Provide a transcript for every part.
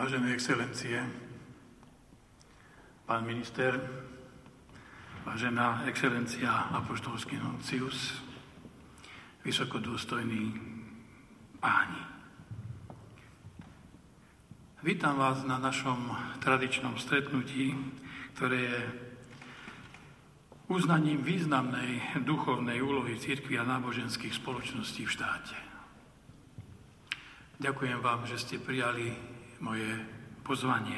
Vážené excelencie, pán minister, vážená excelencia apoštolský nuncius, vysokodôstojní páni. Vítam vás na našom tradičnom stretnutí, ktoré je uznaním významnej duchovnej úlohy cirkvi a náboženských spoločností v štáte. Ďakujem vám, že ste prijali moje pozvanie.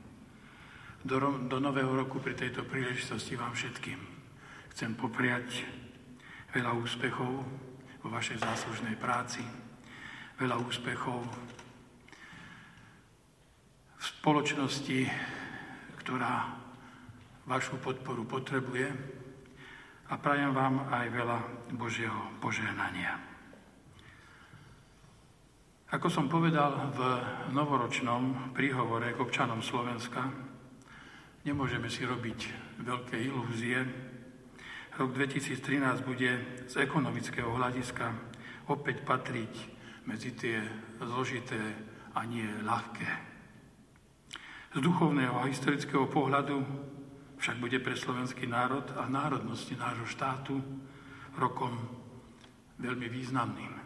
Do nového roku pri tejto príležitosti vám všetkým chcem popriať veľa úspechov vo vašej záslužnej práci, veľa úspechov v spoločnosti, ktorá vašu podporu potrebuje, a prajem vám aj veľa Božieho požehnania. Ako som povedal v novoročnom príhovore k občanom Slovenska, nemôžeme si robiť veľké ilúzie. Rok 2013 bude z ekonomického hľadiska opäť patriť medzi tie zložité a nie ľahké. Z duchovného a historického pohľadu však bude pre slovenský národ a národnosti nášho štátu rokom veľmi významným.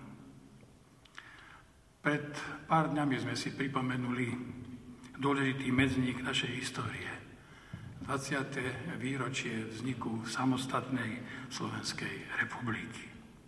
Pred pár dňami sme si pripomenuli dôležitý medzník našej histórie. 20. výročie vzniku samostatnej Slovenskej republiky.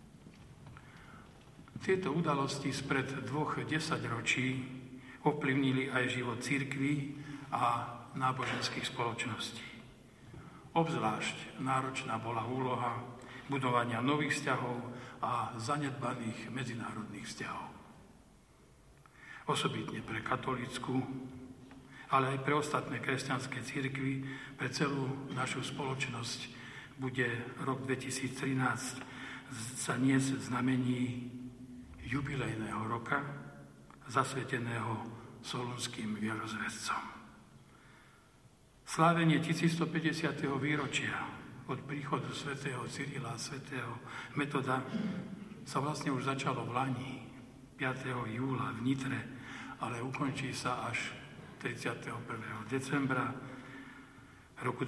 Tieto udalosti spred 2 desaťročí ovplyvnili aj život cirkví a náboženských spoločností. Obzvlášť náročná bola úloha budovania nových vzťahov a zanedbaných medzinárodných vzťahov. Osobitne pre katolícku, ale aj pre ostatné kresťanské cirkvi, pre celú našu spoločnosť bude rok 2013 sa niesť v znamení jubilejného roka, zasveteného solunským vierozvedcom. Slávenie 1150. výročia od príchodu svätého Cyrila a svätého Metoda sa vlastne už začalo v Lani, 5. júla v Nitre, ale ukončí sa až 31. decembra roku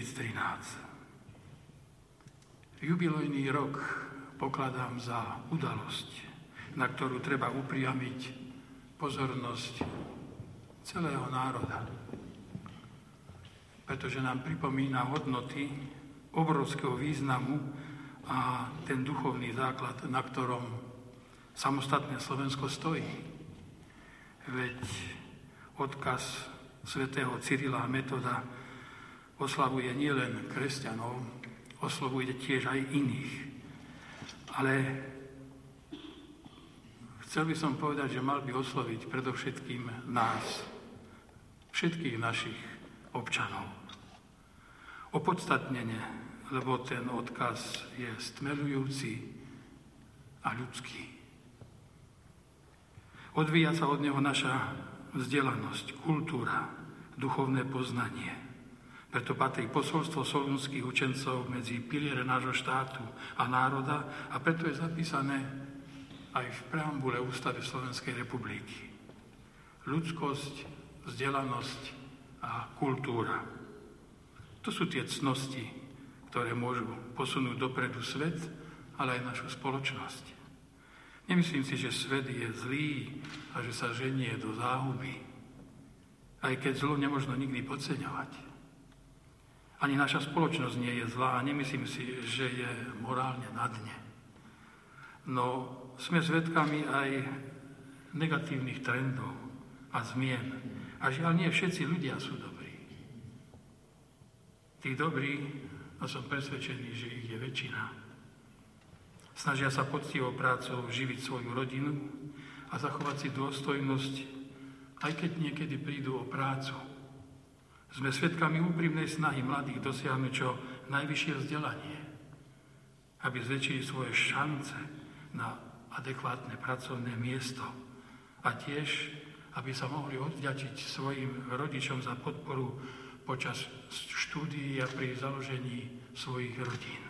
2013. Jubilejný rok pokladám za udalosť, na ktorú treba upriamiť pozornosť celého národa, pretože nám pripomína hodnoty obrovského významu a ten duchovný základ, na ktorom samostatné Slovensko stojí. Veď odkaz svätého Cyrila a Metoda oslavuje nielen kresťanov, oslavuje tiež aj iných. Ale chcel by som povedať, že mal by osloviť predovšetkým nás, všetkých našich občanov. Opodstatnene, lebo ten odkaz je stmelujúci a ľudský. Odvíja sa od neho naša vzdelanosť, kultúra, duchovné poznanie. Preto patrí posolstvo solunských učencov medzi piliere nášho štátu a národa a preto je zapísané aj v preambule Ústavy Slovenskej republiky. Ľudskosť, vzdelanosť a kultúra. To sú tie cnosti, ktoré môžu posunúť dopredu svet, ale aj našu spoločnosť. Nemyslím si, že svet je zlý a že sa ženie do záhuby. Aj keď zlo nemožno nikdy podceňovať. Ani naša spoločnosť nie je zlá a nemyslím si, že je morálne na dne. No sme svedkami aj negatívnych trendov a zmien. A žiaľ, nie všetci ľudia sú dobrí. Tí dobrí, no som presvedčený, že ich je väčšina. Snažia sa poctivou prácou živiť svoju rodinu a zachovať si dôstojnosť, aj keď niekedy prídu o prácu. Sme svedkami úprimnej snahy mladých dosiahnuť čo najvyššie vzdelanie, aby zväčšili svoje šance na adekvátne pracovné miesto a tiež, aby sa mohli odvďačiť svojim rodičom za podporu počas štúdií a pri založení svojich rodín.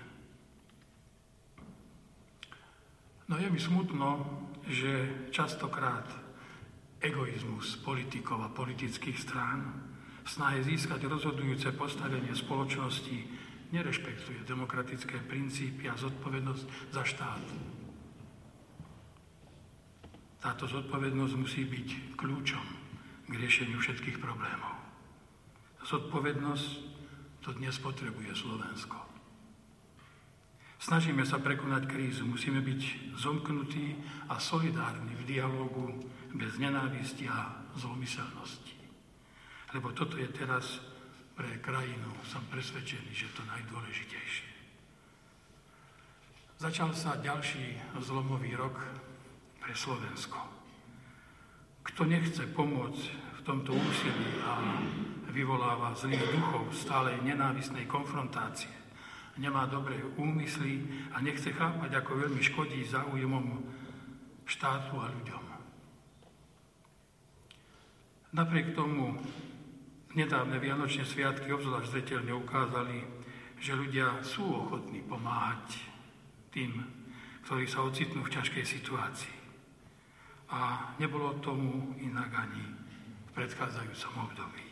No je mi smutno, že častokrát egoizmus politikov a politických strán v snahe získať rozhodujúce postavenie spoločnosti nerešpektuje demokratické princípy a zodpovednosť za štát. Táto zodpovednosť musí byť kľúčom k riešeniu všetkých problémov. Zodpovednosť to dnes potrebuje Slovensko. Snažíme sa prekonať krízu, musíme byť zomknutí a solidárni v dialógu bez nenávisti a zlomyselnosti. Lebo toto je teraz pre krajinu, som presvedčený, že to najdôležitejšie. Začal sa ďalší zlomový rok pre Slovensko. Kto nechce pomôcť v tomto úsilí a vyvoláva zlých duchov stálej nenávisnej konfrontácie, nemá dobré úmysly a nechce chápať, ako veľmi škodí záujmom štátu a ľuďom. Napriek tomu nedávne vianočné sviatky obzvlášť zreteľne ukázali, že ľudia sú ochotní pomáhať tým, ktorí sa ocitnú v ťažkej situácii. A nebolo tomu inak ani v predchádzajúcom období.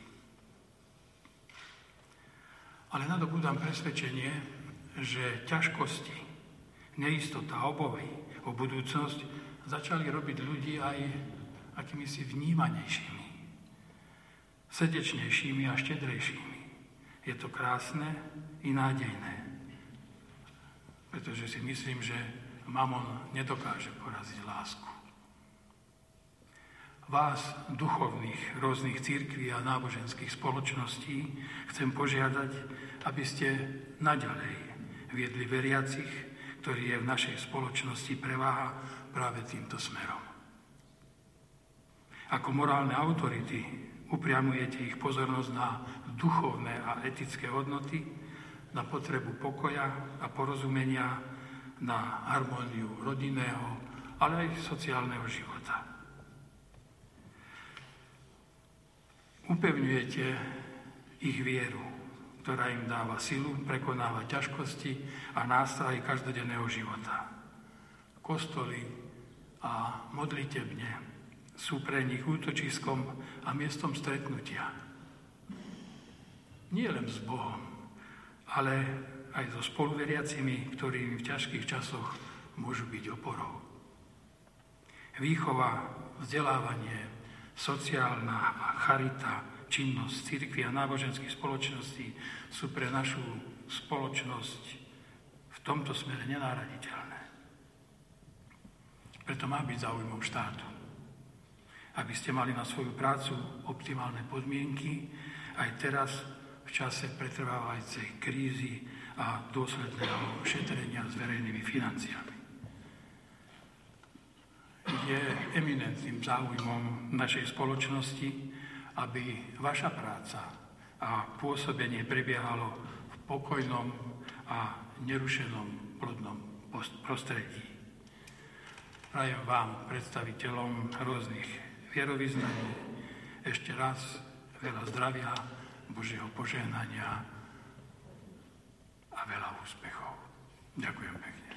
Ale nadobúdam presvedčenie, že ťažkosti, neistota, obavy o budúcnosť začali robiť ľudí aj akýmisi vnímanejšími, srdečnejšími a štedrejšími. Je to krásne i nádejné, pretože si myslím, že mamon nedokáže poraziť lásku. Vás, duchovných rôznych cirkví a náboženských spoločností, chcem požiadať, aby ste naďalej viedli veriacich, ktorý je v našej spoločnosti preváha práve týmto smerom. Ako morálne autority upriamujete ich pozornosť na duchovné a etické hodnoty, na potrebu pokoja a porozumenia, na harmóniu rodinného, ale aj sociálneho života. Upevňujete ich vieru, ktorá im dáva silu prekonávať ťažkosti a nástrahy každodenného života. Kostoly a modlitebne sú pre nich útočiskom a miestom stretnutia. Nie len s Bohom, ale aj so spoluveriacimi, ktorí v ťažkých časoch môžu byť oporou. Výchova, vzdelávanie, sociálna charita, činnosť cirkvi a náboženských spoločností sú pre našu spoločnosť v tomto smere nenahraditeľné. Preto má byť záujmom štátu, aby ste mali na svoju prácu optimálne podmienky aj teraz v čase pretrvávajúcej krízy a dôsledného šetrenia s verejnými financiami. Je eminentným záujmom našej spoločnosti, aby vaša práca a pôsobenie prebiehalo v pokojnom a nerušenom plodnom prostredí. Prajem vám, predstaviteľom rôznych vierovyznaní, ešte raz veľa zdravia, Božieho požehnania a veľa úspechov. Ďakujem pekne.